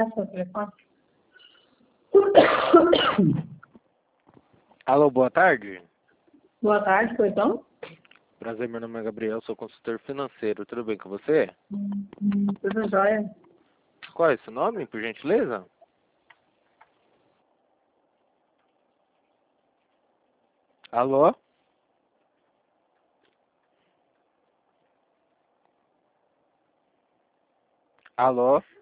passou o telefone. Alô, boa tarde. Boa tarde, Coitão. Prazer, meu nome é Gabriel, sou consultor financeiro. Tudo bem com você? Tudo jóia? Qual é o seu nome, por gentileza? Alô? Alô?